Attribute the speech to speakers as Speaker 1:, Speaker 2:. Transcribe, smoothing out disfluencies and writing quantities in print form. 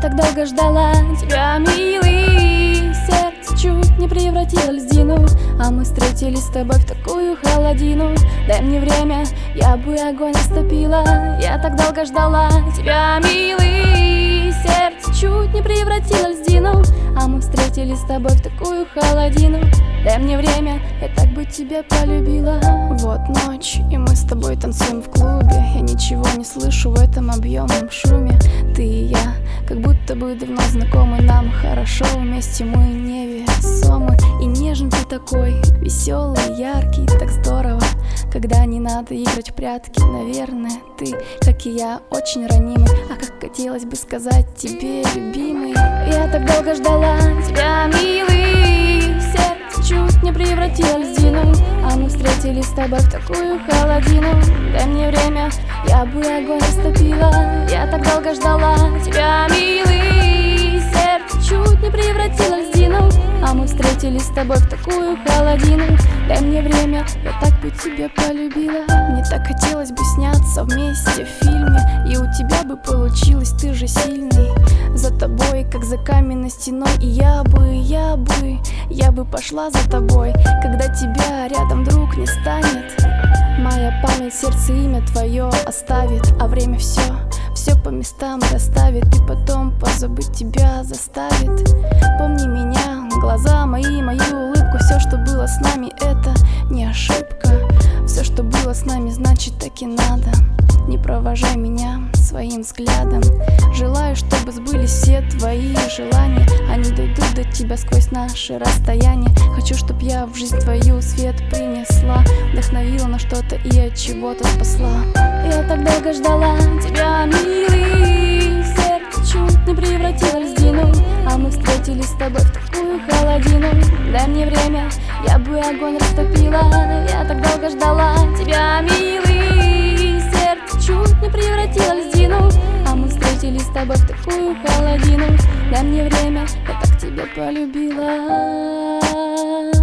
Speaker 1: так долго ждала тебя, милый. Сердце чуть не превратило в льдину, а мы встретились с тобой в такую холодину. Дай мне время, я бы огонь растопила. Я так долго ждала тебя, милый. Сердце чуть не превратило в льдину, а мы встретились с тобой в такую холодину. Дай мне время, я так бы тебя полюбила. Вот ночь, и мы с тобой танцуем в клубе. Я ничего не слышу в этом объемном шуме. Ты и я, как будто бы давно знакомы. Нам хорошо вместе, мы невесомы. И нежный ты такой, веселый, яркий, так здорово, когда не надо играть в прятки. Наверное, ты, как и я, очень ранимый. А как хотелось бы сказать тебе, любимый. Я так долго ждала тебя, милый. Сердце чуть не превратило в льдину, а мы встретились с тобой в такую холодину. Дай мне время, я бы огонь растопила. Я так долго ждала тебя, милый. Сердце чуть не превратило в льдину, а мы встретились с тобой в такую холодину. Дай мне время, я так бы тебя полюбила. Мне так хотелось бы сняться вместе в фильме, и у тебя бы получилось, ты же сильный. За тобой, как за каменной стеной. И я бы пошла за тобой, когда тебя рядом вдруг не станет. Моя память, сердце, имя твое оставит, а время все по местам расставит, и потом позабыть тебя заставит. Помни меня, глаза мои, мою улыбку. Все, что было с нами, это не ошибка. Все, что было с нами, значит, так и надо. Не провожай меня своим взглядом. Желаю, чтобы сбылись все твои желания. Они дойдут до тебя сквозь наши расстояния. Хочу, чтоб я в жизнь твою свет принесла, вдохновила на что-то и от чего-то спасла. Я так долго ждала тебя, милый. Сердце чуть не превратило в льдину, а мы встретились с тобой в такую холодину. Дай мне время, я бы огонь растопила. Я так долго ждала тебя, милый. Сердце чуть не превратило в льдину, а мы встретились с тобой в такую холодину. Дай мне время, я так тебя полюбила.